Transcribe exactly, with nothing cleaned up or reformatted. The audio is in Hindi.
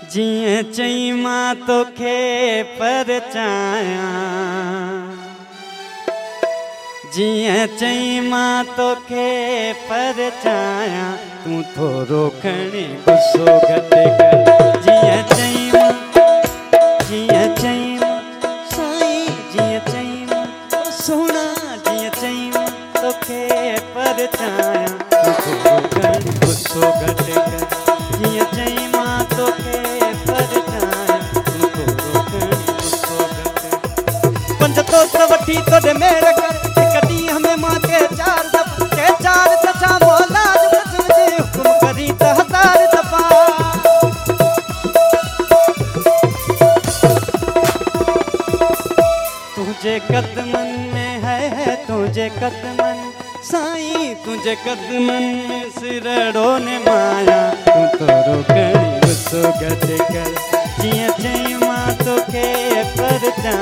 जिए चई मां तोखे परचाया, जिए चई मां तोखे परचाया, तू थोरो खणी गुस्सो घटि कर। जिए चई मां, जिए चई मां साईं, जिए चई मां ओ सोना, जिए चई मां तोखे परचाया, तू थोरो खणी गुस्सो घटि कर। जिए चई मां तोखे दोस्त वठी तोड़े मेरे घर कदी हमें मां के चार दफा के चार दफा बोला जी हुक्म करी तो हजार दफा। तुझे कदमन में है, है तुझे कदमन साईं, तुझे कदमन में सिरड़ो ने माया, तू तोरो करी गुस्सो घटि कर। जिए चई मां तोखे परचाया,